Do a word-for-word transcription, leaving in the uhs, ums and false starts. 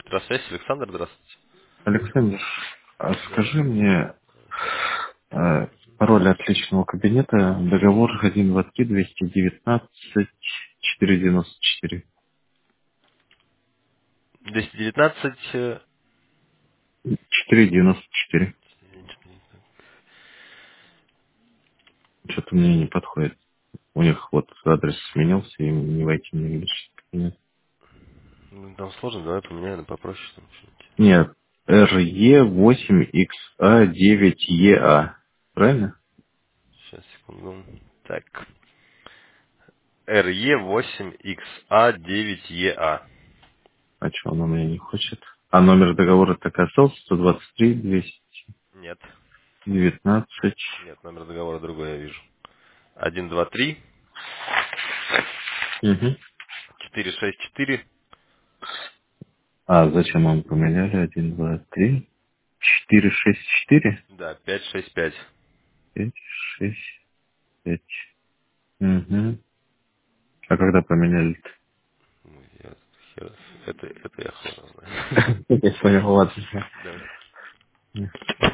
Здравствуйте, Александр, здравствуйте. Александр, а Да. скажи мне э, пароль от личного кабинета, договор один два три двести девятнадцать четыреста девяносто четыре. двести девятнадцать. э, четыреста девяносто четыре. Что-то мне не подходит. У них вот адрес сменился, и не войти мне в личный кабинет. ну, Там сложно, давай поменяем на попроще. Там что-нибудь. Нет, эр е восемь икс а девять е а. Правильно? Сейчас, секунду. Так. эр е восемь икс а девять е а. А что он у меня не хочет? А номер договора так и остался? сто двадцать три двести Нет. девятнадцать. Нет, номер договора другой я вижу. один два три Угу. четыре шесть четыре. А зачем мы поменяли? Один, два, три, четыре, шесть, четыре, Да, пять шесть пять. пять, шесть, пять. Угу. А когда поменяли-то? Ну, я хер- Это, это я хрен знаю. Я понял, ладно. Да.